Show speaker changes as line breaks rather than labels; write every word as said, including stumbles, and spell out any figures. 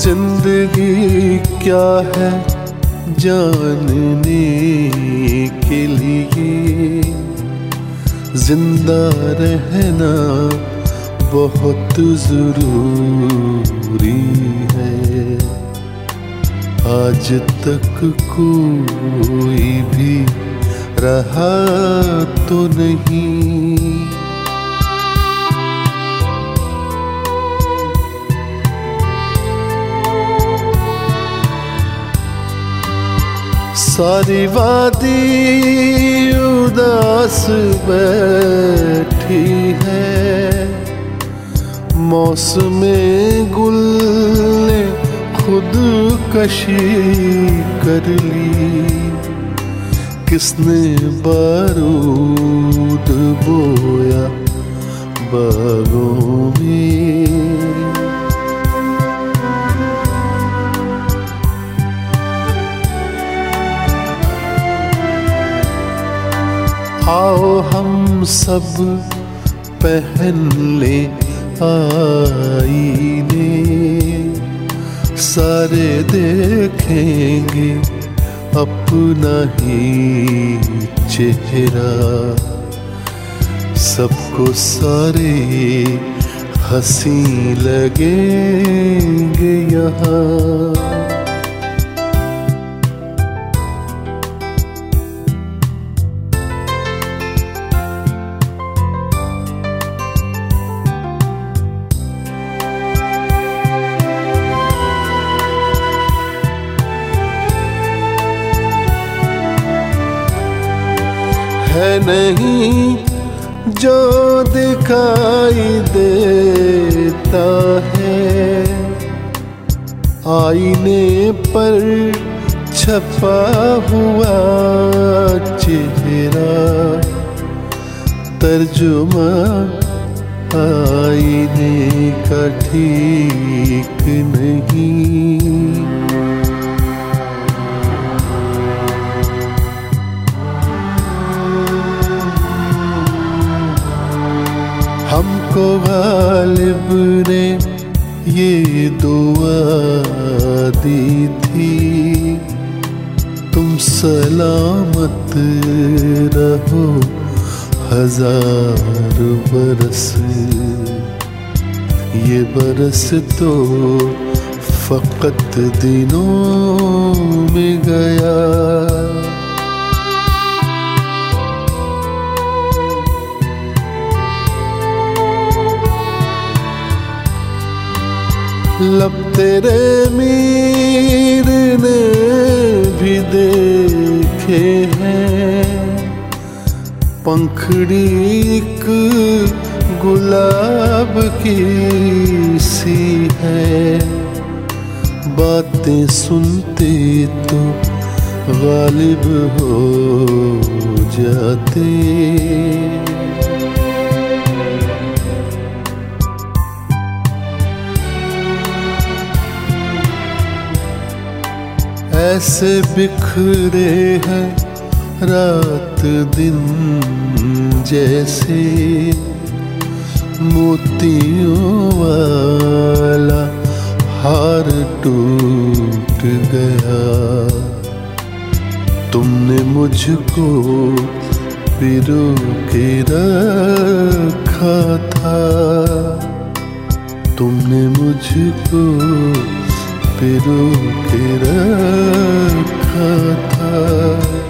जिंदगी क्या है जानने के लिए, जिंदा रहना बहुत जरूरी है। आज तक कोई भी रहा तो नहीं, सारी वादी उदास बैठी है, मौसमे गुल ने खुदकशी कर ली। किसने बारूद बोया बागों में, आओ हम सब पहन ले आईने, सारे देखेंगे अपना ही चेहरा। सबको सारे हंसी लगेंगे यहाँ। है नहीं जो दिखाई देता है, आईने पर छपा हुआ चेहरा। तर्जुमा आईने का ठीक नहीं, हमको गालिब ने ये दुआ दी थी, तुम सलामत रहो हजार बरस। ये बरस तो फकत दिनों में गया, लब तेरे मीर ने भी देखे हैं, पंखड़ी एक गुलाब की सी है। बातें सुनते तो गालिब हो जाते, ऐसे बिखरे हैं रात दिन जैसे, मोतियों वाला हार टूट गया। तुमने मुझको पिरो के रखा था, तुमने मुझको पिरो के रखा था।